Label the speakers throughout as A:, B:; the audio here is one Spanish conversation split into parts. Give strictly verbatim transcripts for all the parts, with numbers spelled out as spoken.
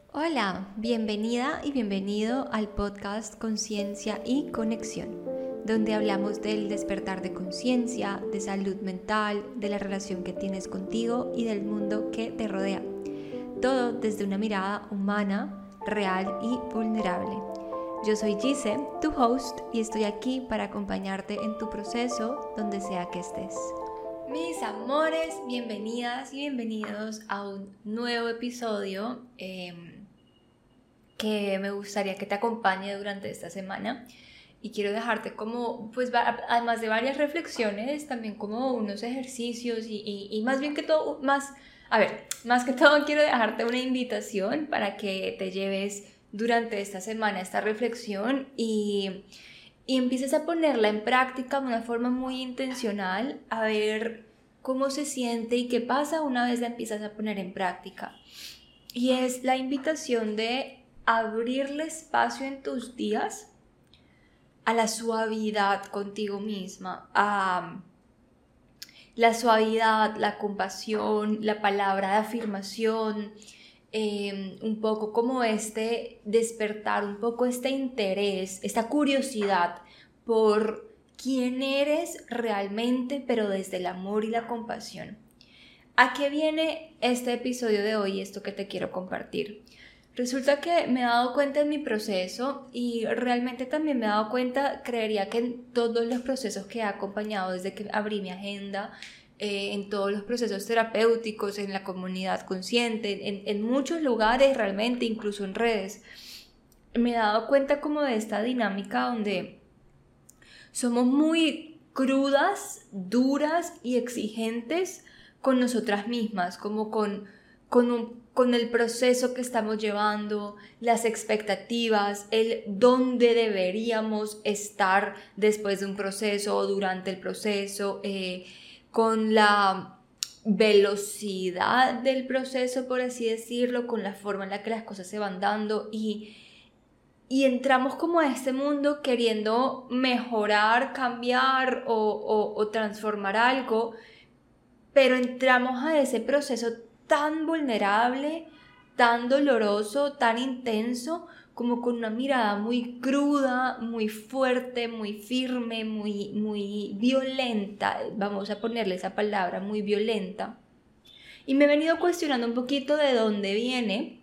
A: Hola, bienvenida y bienvenido al podcast Conciencia y Conexión, donde hablamos del despertar de conciencia, de salud mental, de la relación que tienes contigo y del mundo que te rodea. Todo desde una mirada humana, real y vulnerable. Yo soy Gise, tu host, y estoy aquí para acompañarte en tu proceso donde sea que estés. Mis amores, bienvenidas y bienvenidos a un nuevo episodio eh, que me gustaría que te acompañe durante esta semana. Y quiero dejarte como, pues además de varias reflexiones, también como unos ejercicios y, y, y más bien que todo, más, a ver, más que todo quiero dejarte una invitación para que te lleves durante esta semana esta reflexión y, y empieces a ponerla en práctica de una forma muy intencional, a ver cómo se siente y qué pasa una vez la empiezas a poner en práctica. Y es la invitación de abrirle espacio en tus días a la suavidad contigo misma, a la suavidad, la compasión, la palabra de afirmación, eh, un poco como este despertar, un poco este interés, esta curiosidad por quién eres realmente, pero desde el amor y la compasión. ¿A qué viene este episodio de hoy, esto que te quiero compartir? Resulta que me he dado cuenta en mi proceso y realmente también me he dado cuenta, creería que en todos los procesos que he acompañado desde que abrí mi agenda, eh, en todos los procesos terapéuticos, en la comunidad consciente, en, en muchos lugares realmente, incluso en redes, me he dado cuenta como de esta dinámica donde somos muy crudas, duras y exigentes con nosotras mismas, como con, con un con el proceso que estamos llevando, las expectativas, el dónde deberíamos estar después de un proceso o durante el proceso, eh, con la velocidad del proceso, por así decirlo, con la forma en la que las cosas se van dando y, y entramos como a este mundo queriendo mejorar, cambiar o, o, o transformar algo, pero entramos a ese proceso tan vulnerable, tan doloroso, tan intenso, como con una mirada muy cruda, muy fuerte, muy firme, muy, muy violenta, vamos a ponerle esa palabra, muy violenta. Y me he venido cuestionando un poquito de dónde viene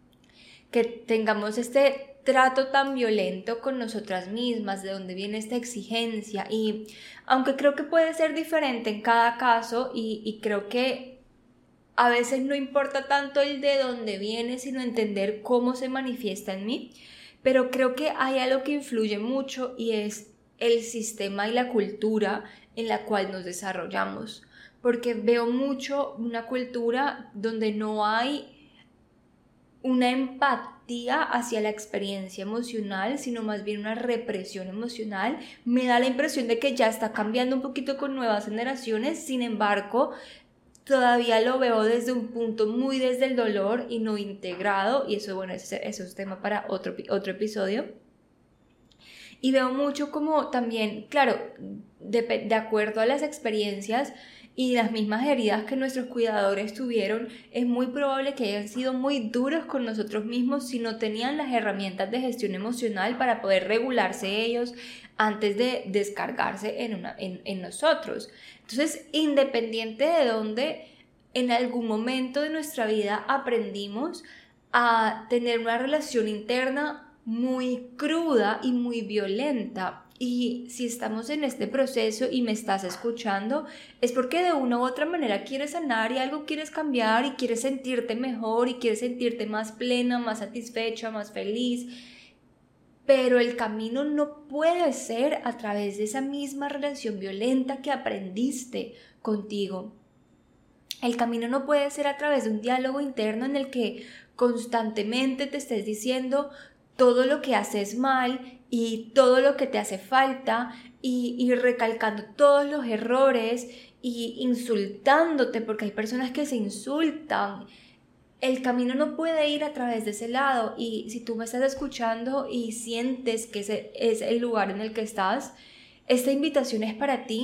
A: que tengamos este trato tan violento con nosotras mismas, de dónde viene esta exigencia. Y aunque creo que puede ser diferente en cada caso y, y creo que a veces no importa tanto el de dónde viene, sino entender cómo se manifiesta en mí. Pero creo que hay algo que influye mucho y es el sistema y la cultura en la cual nos desarrollamos. Porque veo mucho una cultura donde no hay una empatía hacia la experiencia emocional, sino más bien una represión emocional. Me da la impresión de que ya está cambiando un poquito con nuevas generaciones, sin embargo, todavía lo veo desde un punto muy desde el dolor y no integrado, y eso, bueno, eso es tema para otro, otro episodio. Y veo mucho como también, claro, de, de acuerdo a las experiencias y las mismas heridas que nuestros cuidadores tuvieron, es muy probable que hayan sido muy duros con nosotros mismos si no tenían las herramientas de gestión emocional para poder regularse ellos antes de descargarse en, una, en, en nosotros. Entonces, independiente de dónde, en algún momento de nuestra vida aprendimos a tener una relación interna muy cruda y muy violenta. Y si estamos en este proceso y me estás escuchando, es porque de una u otra manera quieres sanar y algo quieres cambiar y quieres sentirte mejor y quieres sentirte más plena, más satisfecha, más feliz. Pero el camino no puede ser a través de esa misma relación violenta que aprendiste contigo. El camino no puede ser a través de un diálogo interno en el que constantemente te estés diciendo todo lo que haces mal y todo lo que te hace falta y, y recalcando todos los errores y insultándote, porque hay personas que se insultan. El camino no puede ir a través de ese lado, y si tú me estás escuchando y sientes que ese es el lugar en el que estás, esta invitación es para ti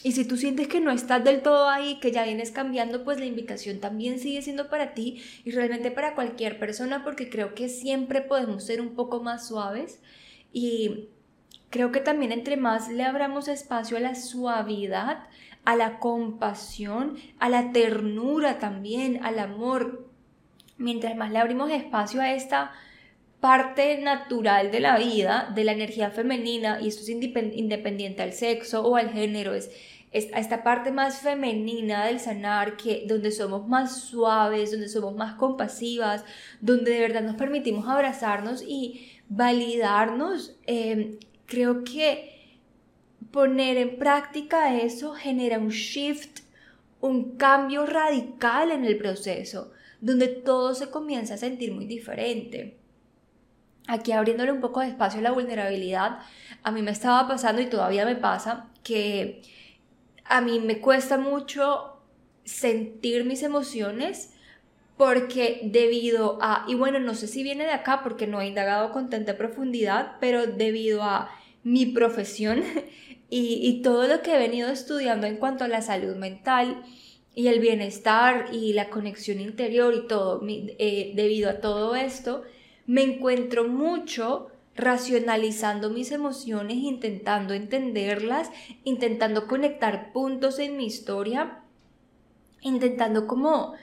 A: Y si tú sientes que no estás del todo ahí, que ya vienes cambiando, pues la invitación también sigue siendo para ti y realmente para cualquier persona, porque creo que siempre podemos ser un poco más suaves. Y creo que también entre más le abramos espacio a la suavidad, a la compasión, a la ternura también, al amor, mientras más le abrimos espacio a esta parte natural de la vida, de la energía femenina, y esto es independiente al sexo o al género, es, es a esta parte más femenina del sanar, que, donde somos más suaves, donde somos más compasivas, donde de verdad nos permitimos abrazarnos y validarnos. Eh, creo que poner en práctica eso genera un shift, un cambio radical en el proceso, donde todo se comienza a sentir muy diferente. Aquí abriéndole un poco de espacio a la vulnerabilidad, a mí me estaba pasando y todavía me pasa que a mí me cuesta mucho sentir mis emociones porque debido a, y bueno, no sé si viene de acá porque no he indagado con tanta profundidad, pero debido a mi profesión y, y todo lo que he venido estudiando en cuanto a la salud mental y el bienestar y la conexión interior y todo, eh, debido a todo esto, me encuentro mucho racionalizando mis emociones, intentando entenderlas, intentando conectar puntos en mi historia, intentando como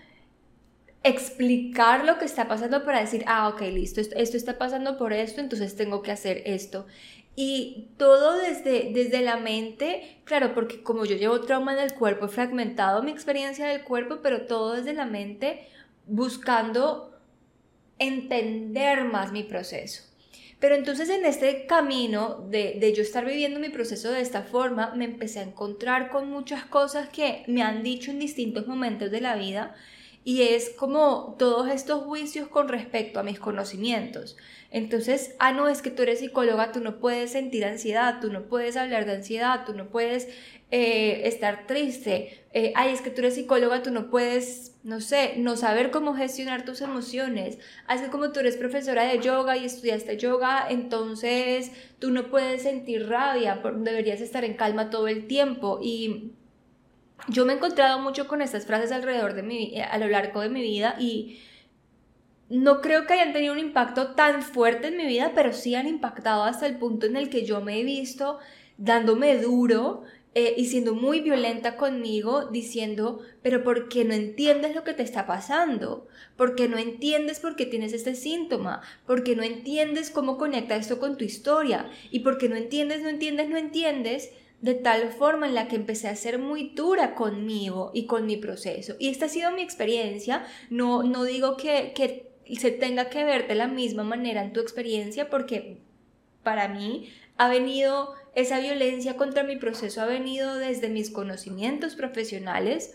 A: explicar lo que está pasando para decir, ah, ok, listo, esto, esto está pasando por esto, entonces tengo que hacer esto. Y todo desde, desde la mente, claro, porque como yo llevo trauma en el cuerpo, he fragmentado mi experiencia del cuerpo, pero todo desde la mente, buscando entender más mi proceso. Pero entonces en este camino de, de yo estar viviendo mi proceso de esta forma, me empecé a encontrar con muchas cosas que me han dicho en distintos momentos de la vida, y es como todos estos juicios con respecto a mis conocimientos. Entonces, ah, no, es que tú eres psicóloga, tú no puedes sentir ansiedad, tú no puedes hablar de ansiedad, tú no puedes eh, estar triste, eh, ay, es que tú eres psicóloga, tú no puedes, no sé, no saber cómo gestionar tus emociones, ah, es que como tú eres profesora de yoga y estudiaste yoga, entonces tú no puedes sentir rabia, deberías estar en calma todo el tiempo. Y yo me he encontrado mucho con estas frases alrededor de mi, a lo largo de mi vida, y no creo que hayan tenido un impacto tan fuerte en mi vida, pero sí han impactado hasta el punto en el que yo me he visto dándome duro eh, y siendo muy violenta conmigo, diciendo, pero ¿por qué no entiendes lo que te está pasando? ¿Por qué no entiendes por qué tienes este síntoma? ¿Por qué no entiendes cómo conecta esto con tu historia? ¿Y por qué no entiendes, no entiendes, no entiendes? De tal forma en la que empecé a ser muy dura conmigo y con mi proceso. Y esta ha sido mi experiencia. No, no digo que, que se tenga que ver de la misma manera en tu experiencia, porque para mí ha venido, esa violencia contra mi proceso ha venido desde mis conocimientos profesionales,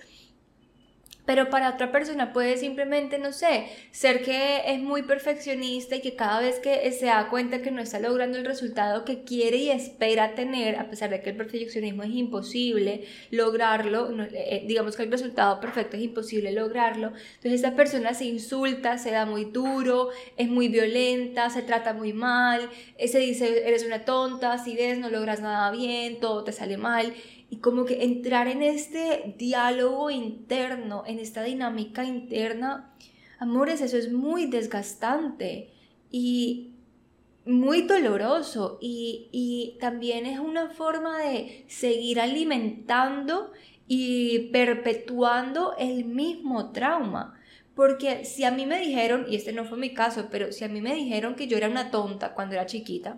A: pero para otra persona puede simplemente, no sé, ser que es muy perfeccionista y que cada vez que se da cuenta que no está logrando el resultado que quiere y espera tener, a pesar de que el perfeccionismo es imposible lograrlo, no, eh, digamos que el resultado perfecto es imposible lograrlo, entonces esta persona se insulta, se da muy duro, es muy violenta, se trata muy mal, eh, se dice eres una tonta, si ves no logras nada bien, todo te sale mal. Y como que entrar en este diálogo interno, en esta dinámica interna, amores, eso es muy desgastante y muy doloroso. Y, y también es una forma de seguir alimentando y perpetuando el mismo trauma. Porque si a mí me dijeron, y este no fue mi caso, pero si a mí me dijeron que yo era una tonta cuando era chiquita,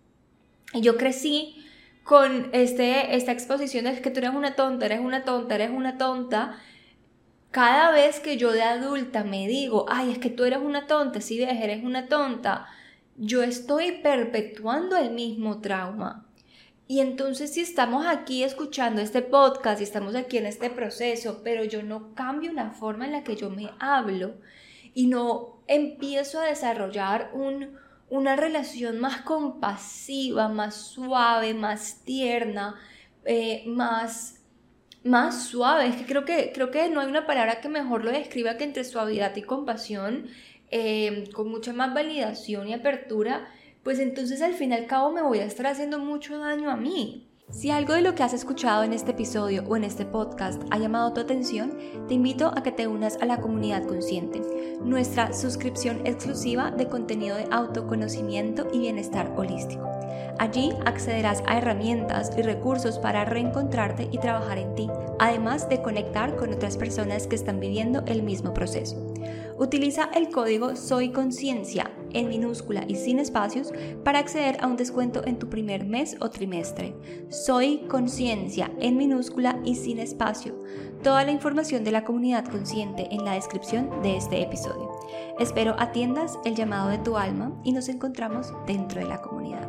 A: y yo crecí con este, esta exposición de que tú eres una tonta, eres una tonta, eres una tonta, cada vez que yo de adulta me digo, ay, es que tú eres una tonta, si ves, eres una tonta, yo estoy perpetuando el mismo trauma. Y entonces si estamos aquí escuchando este podcast y estamos aquí en este proceso, pero yo no cambio la forma en la que yo me hablo y no empiezo a desarrollar un una relación más compasiva, más suave, más tierna, eh, más, más suave. Es que creo, que creo que no hay una palabra que mejor lo describa que entre suavidad y compasión, eh, con mucha más validación y apertura, pues entonces al fin y al cabo me voy a estar haciendo mucho daño a mí. Si algo de lo que has escuchado en este episodio o en este podcast ha llamado tu atención, te invito a que te unas a la Comunidad Consciente, nuestra suscripción exclusiva de contenido de autoconocimiento y bienestar holístico. Allí accederás a herramientas y recursos para reencontrarte y trabajar en ti, además de conectar con otras personas que están viviendo el mismo proceso. Utiliza el código SOYCONCIENCIA en minúscula y sin espacios para acceder a un descuento en tu primer mes o trimestre. Soy Conciencia en minúscula y sin espacio. Toda la información de la Comunidad Consciente en la descripción de este episodio. Espero atiendas el llamado de tu alma y nos encontramos dentro de la comunidad.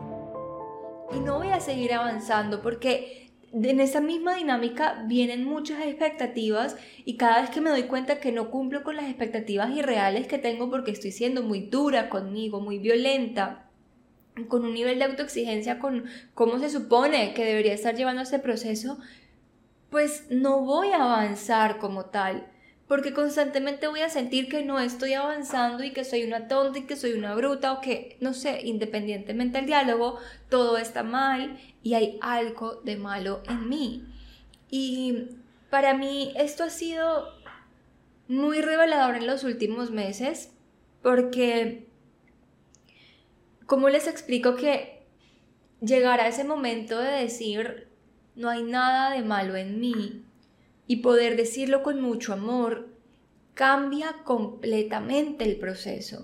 A: Y no voy a seguir avanzando porque en esa misma dinámica vienen muchas expectativas y cada vez que me doy cuenta que no cumplo con las expectativas irreales que tengo porque estoy siendo muy dura conmigo, muy violenta, con un nivel de autoexigencia con cómo se supone que debería estar llevando este proceso, pues no voy a avanzar como tal. Porque constantemente voy a sentir que no estoy avanzando y que soy una tonta y que soy una bruta o que, no sé, independientemente del diálogo, todo está mal y hay algo de malo en mí. Y para mí esto ha sido muy revelador en los últimos meses porque, ¿cómo les explico que llegar a ese momento de decir no hay nada de malo en mí? Y poder decirlo con mucho amor cambia completamente el proceso.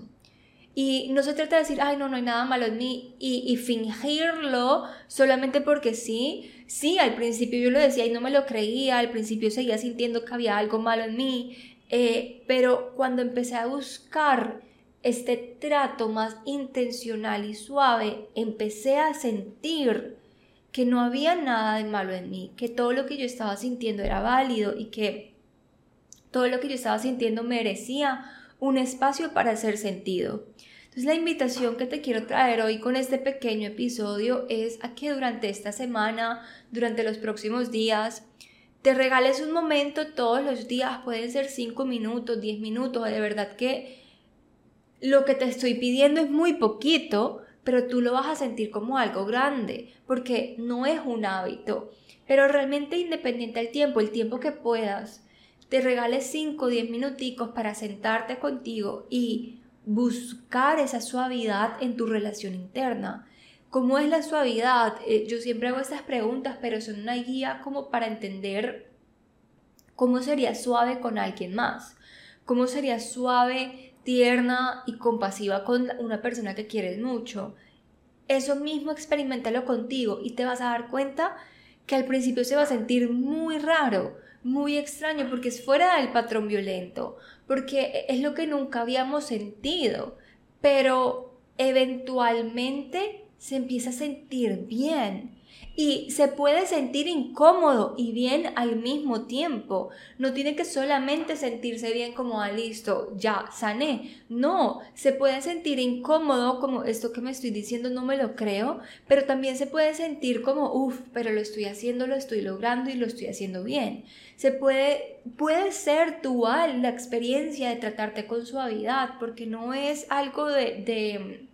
A: Y no se trata de decir, ay, no, no hay nada malo en mí y, y fingirlo solamente porque sí. Sí, al principio yo lo decía y no me lo creía, al principio seguía sintiendo que había algo malo en mí, eh, pero cuando empecé a buscar este trato más intencional y suave, empecé a sentir que no había nada de malo en mí, que todo lo que yo estaba sintiendo era válido y que todo lo que yo estaba sintiendo merecía un espacio para hacer sentido. Entonces la invitación que te quiero traer hoy con este pequeño episodio es a que durante esta semana, durante los próximos días, te regales un momento todos los días, pueden ser cinco minutos, diez minutos, de verdad que lo que te estoy pidiendo es muy poquito, pero tú lo vas a sentir como algo grande, porque no es un hábito. Pero realmente independiente del tiempo, el tiempo que puedas, te regales cinco o diez minuticos para sentarte contigo y buscar esa suavidad en tu relación interna. ¿Cómo es la suavidad? Eh, yo siempre hago estas preguntas, pero son una guía como para entender cómo sería suave con alguien más. ¿Cómo sería suave, tierna y compasiva con una persona que quieres mucho? Eso mismo experiméntalo contigo y te vas a dar cuenta que al principio se va a sentir muy raro, muy extraño, porque es fuera del patrón violento, porque es lo que nunca habíamos sentido, pero eventualmente se empieza a sentir bien. Y se puede sentir incómodo y bien al mismo tiempo. No tiene que solamente sentirse bien como, ah, listo, ya sané. No, se puede sentir incómodo como esto que me estoy diciendo no me lo creo, pero también se puede sentir como, uff, pero lo estoy haciendo, lo estoy logrando y lo estoy haciendo bien. Se puede, puede ser dual la experiencia de tratarte con suavidad, porque no es algo de... de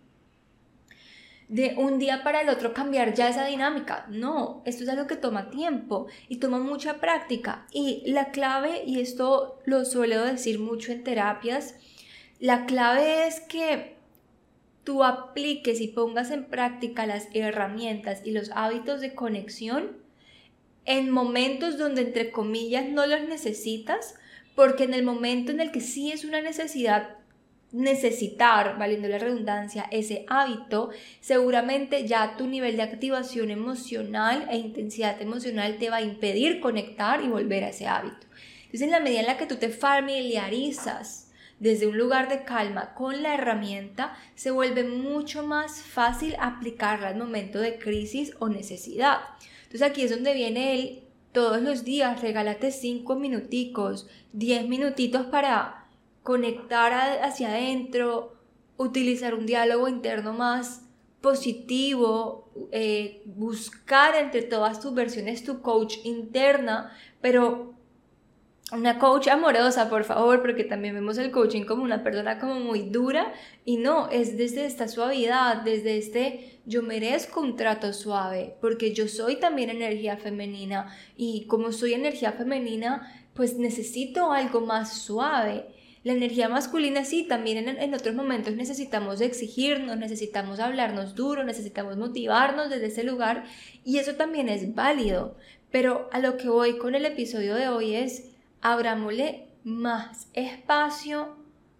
A: de un día para el otro cambiar ya esa dinámica. No, esto es algo que toma tiempo y toma mucha práctica. Y la clave, y esto lo suelo decir mucho en terapias, la clave es que tú apliques y pongas en práctica las herramientas y los hábitos de conexión en momentos donde entre comillas no los necesitas, porque en el momento en el que sí es una necesidad necesitar, valiendo la redundancia, ese hábito, seguramente ya tu nivel de activación emocional e intensidad emocional te va a impedir conectar y volver a ese hábito. Entonces, en la medida en la que tú te familiarizas desde un lugar de calma con la herramienta, se vuelve mucho más fácil aplicarla al momento de crisis o necesidad. Entonces, aquí es donde viene el todos los días, regálate cinco minuticos, diez minutitos para conectar hacia adentro, utilizar un diálogo interno más positivo, eh, buscar entre todas tus versiones tu coach interna, pero una coach amorosa, por favor, porque también vemos el coaching como una persona como muy dura, y no, es desde esta suavidad, desde este yo merezco un trato suave, porque yo soy también energía femenina, y como soy energía femenina, pues necesito algo más suave. La energía masculina sí, también en, en otros momentos necesitamos exigirnos, necesitamos hablarnos duro, necesitamos motivarnos desde ese lugar, y eso también es válido. Pero a lo que voy con el episodio de hoy es, abrámosle más espacio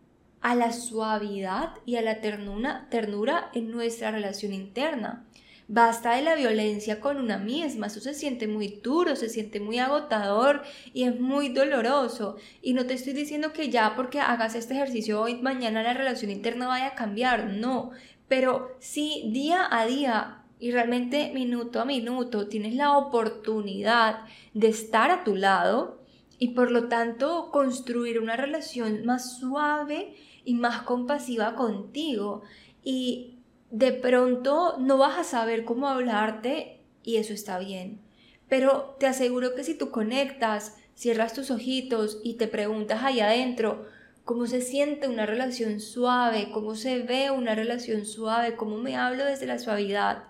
A: a la suavidad y a la ternura, ternura en nuestra relación interna. Basta de la violencia con una misma, eso se siente muy duro, se siente muy agotador y es muy doloroso. Y no te estoy diciendo que ya porque hagas este ejercicio hoy, mañana la relación interna vaya a cambiar, no. Pero sí, día a día y realmente minuto a minuto tienes la oportunidad de estar a tu lado y por lo tanto construir una relación más suave y más compasiva contigo. Y de pronto no vas a saber cómo hablarte y eso está bien. Pero te aseguro que si tú conectas, cierras tus ojitos y te preguntas ahí adentro cómo se siente una relación suave, cómo se ve una relación suave, cómo me hablo desde la suavidad,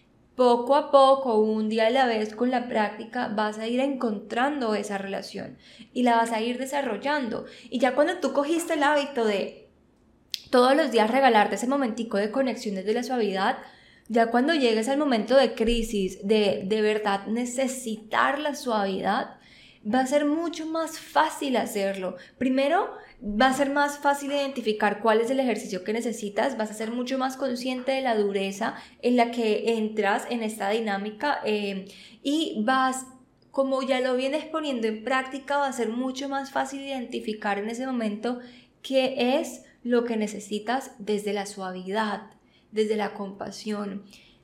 A: poco a poco, un día a la vez, con la práctica vas a ir encontrando esa relación y la vas a ir desarrollando. Y ya cuando tú cogiste el hábito de todos los días regalarte ese momentico de conexión desde la suavidad, ya cuando llegues al momento de crisis, de de verdad necesitar la suavidad, va a ser mucho más fácil hacerlo. Primero, va a ser más fácil identificar cuál es el ejercicio que necesitas, vas a ser mucho más consciente de la dureza en la que entras en esta dinámica eh, y vas, como ya lo vienes poniendo en práctica, va a ser mucho más fácil identificar en ese momento qué es lo que necesitas desde la suavidad, desde la compasión.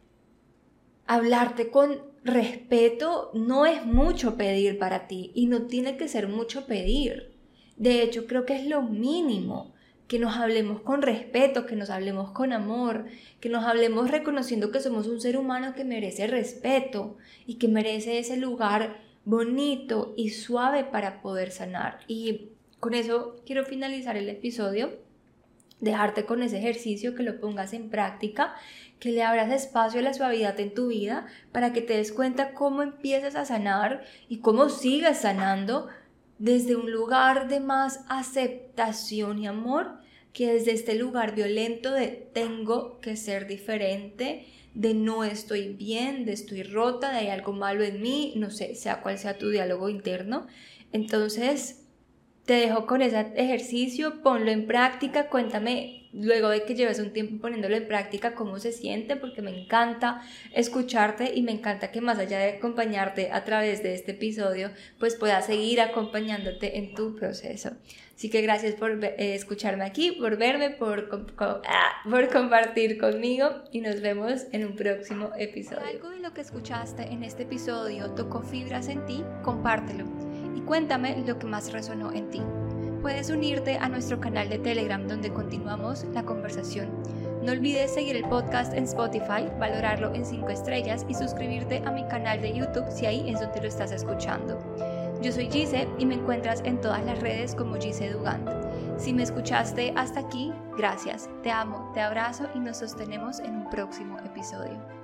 A: Hablarte con respeto no es mucho pedir para ti y no tiene que ser mucho pedir. De hecho, creo que es lo mínimo, que nos hablemos con respeto, que nos hablemos con amor, que nos hablemos reconociendo que somos un ser humano que merece respeto y que merece ese lugar bonito y suave para poder sanar. Y con eso quiero finalizar el episodio, dejarte con ese ejercicio, que lo pongas en práctica, que le abras espacio a la suavidad en tu vida para que te des cuenta cómo empiezas a sanar y cómo sigues sanando desde un lugar de más aceptación y amor que desde este lugar violento de tengo que ser diferente, de no estoy bien, de estoy rota, de hay algo malo en mí, no sé, sea cual sea tu diálogo interno. Entonces te dejo con ese ejercicio, ponlo en práctica, cuéntame luego de que lleves un tiempo poniéndolo en práctica cómo se siente, porque me encanta escucharte y me encanta que más allá de acompañarte a través de este episodio, pues pueda seguir acompañándote en tu proceso. Así que gracias por eh, escucharme aquí, por verme, por, por, por compartir conmigo y nos vemos en un próximo episodio. Si algo de lo que escuchaste en este episodio tocó fibras en ti, compártelo y cuéntame lo que más resonó en ti. Puedes unirte a nuestro canal de Telegram donde continuamos la conversación. No olvides seguir el podcast en Spotify, valorarlo en cinco estrellas y suscribirte a mi canal de YouTube si ahí es donde lo estás escuchando. Yo soy Gise y me encuentras en todas las redes como Gise Dugand. Si me escuchaste hasta aquí, gracias. Te amo, te abrazo y nos sostenemos en un próximo episodio.